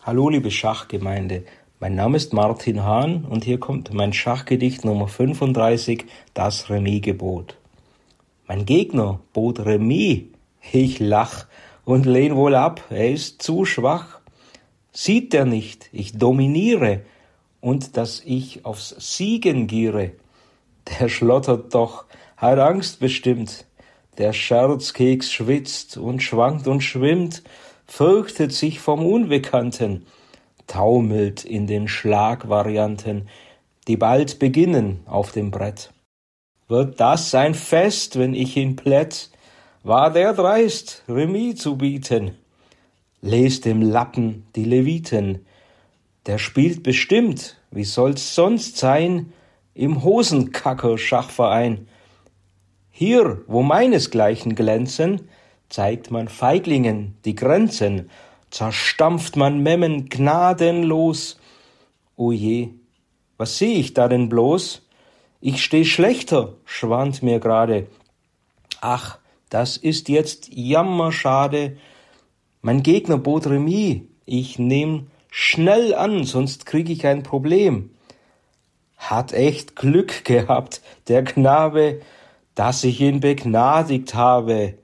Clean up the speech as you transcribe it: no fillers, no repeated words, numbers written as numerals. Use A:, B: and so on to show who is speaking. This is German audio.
A: Hallo liebe Schachgemeinde, mein Name ist Martin Hahn und hier kommt mein Schachgedicht Nummer 35, das Remisgebot. Mein Gegner bot Remis, ich lach und lehn wohl ab, er ist zu schwach. Sieht er nicht, ich dominiere und dass ich aufs Siegen giere? Der schlottert doch, hat Angst bestimmt, der Scherzkeks schwitzt und schwankt und schwimmt, fürchtet sich vom Unbekannten, taumelt in den Schlagvarianten, die bald beginnen auf dem Brett. Wird das ein Fest, wenn ich ihn plätt? War der dreist, Remis zu bieten? Lest dem Lappen die Leviten, der spielt bestimmt, wie soll's sonst sein, im Hosenkacker-Schachverein. Hier, wo meinesgleichen glänzen, zeigt man Feiglingen die Grenzen, zerstampft man Memmen gnadenlos. O je, was seh ich da denn bloß? Ich steh schlechter, schwant mir gerade. Ach, das ist jetzt jammerschade. Mein Gegner bot Remis, ich nehm schnell an, sonst krieg ich ein Problem. Hat echt Glück gehabt, der Knabe, dass ich ihn begnadigt habe.